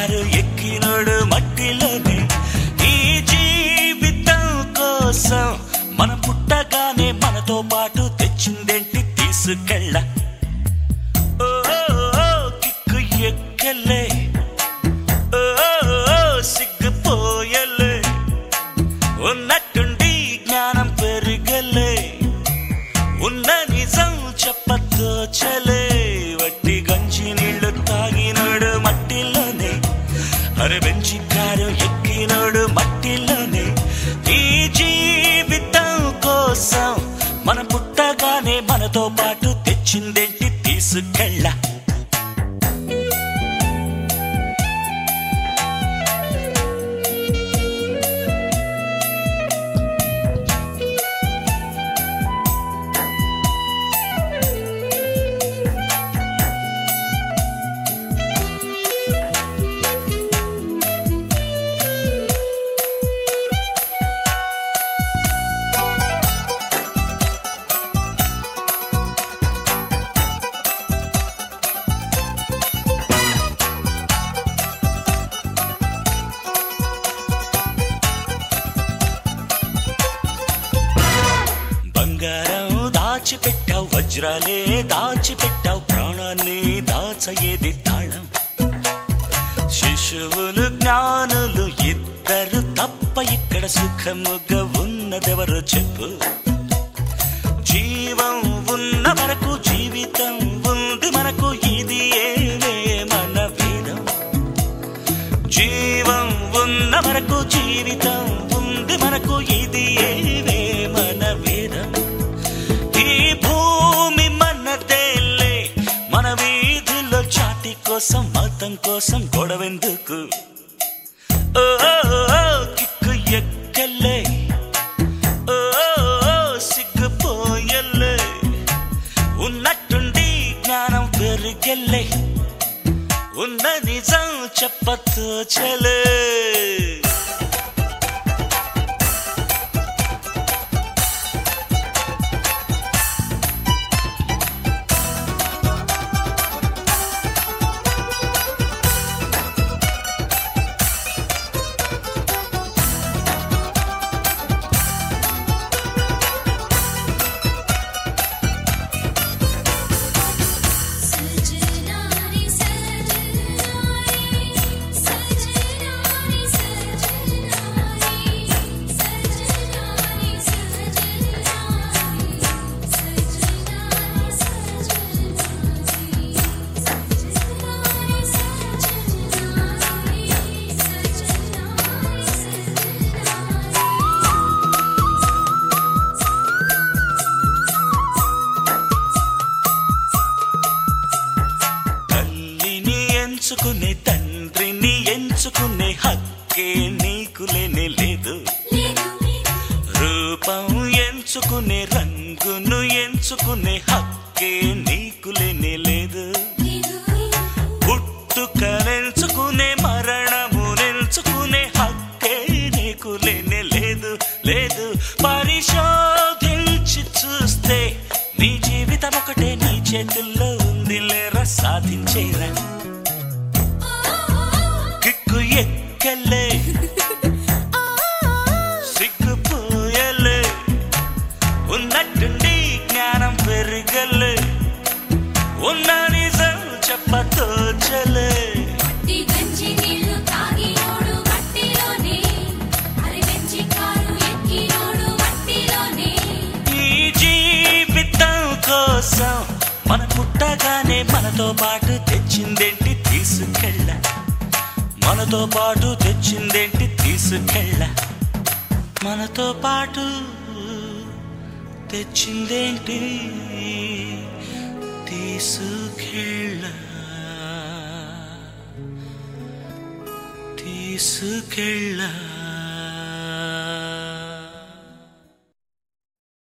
car ఎక్కినోడు మట్టిలోనే ఈ జీవితం కోసం మన పుట్టగానే మనతో పాటు తెచ్చిందేంటి తీసుకెళ్ళ కిక్కు ఎక్కలే సిగ్గిపోయలే ఉన్నట్టుండి జ్ఞానం పెరిగలే ఉన్న నిజం చెప్పతో చలే వట్టి గంజి నీళ్లు తాగినోడు మట్టిలోనే అరే బెంచి కారు ఎక్కినోడు మట్టిలోనే ఈ జీవితం కోసం మన పుట్టగానే మనతో పాటు తెచ్చిందేంటి తీసుకెళ్ళ బంగారం దాచిపెట్టావు వజ్రాలే దాచిపెట్టావు ప్రాణాన్ని దాచయేది తాళం శిశువులు జ్ఞానులు ఇద్దరు తప్ప ఇక్కడ సుఖముగా ఉన్నదెవరో చెప్పు జీవం ఉన్న వరకు జీవితం ఉంది మనకు ఇది ఏవే మన వేదం జీవం ఉన్న వరకు జీవితం ఉంది మనకు ఇది ఏవే మన వేదం ఈ భూమి మనదేలే మన వీధిలో చాటి కోసం మతం కోసం గొడవెందుకు కిక్కు ఎక్కలే సిగ్గిపోయలే ఉన్నట్టుండి జ్ఞానం పెరిగలే ఉన్న నిజం చెప్పతో చలే ఎంచుకునే తండ్రిని ఎంచుకునే హక్కే నీకు లేనే లేదు రూపం ఎంచుకునే రంగును ఎంచుకునే హక్కే నీకు లేనే లేదు పుట్టుకనెంచుకునే మరణమునెంచుకునే హక్కే నీకు లేనే లేదు లేదు పరిశోధించి చూస్తే నీ జీవితం ఒకటే నీ చేతుల్లో ఉంది లేరా సాధించేరా కిక్కు ఎక్కలే సిగ్గిపోయలే ఉన్నట్టుండి జ్ఞానం పెరిగలే ఉన్న నిజం చెప్పతో చలే ఈ జీవితం కోసం మన పుట్టగానే మనతో పాటు తెచ్చిందేంటి తీసుకెళ్ళ మనతో పాటు తెచ్చిందేంటి తీసుకెళ్ళ మనతో పాటు తెచ్చిందేంటి తీసుకెళ్ళ తీసుకెళ్ళ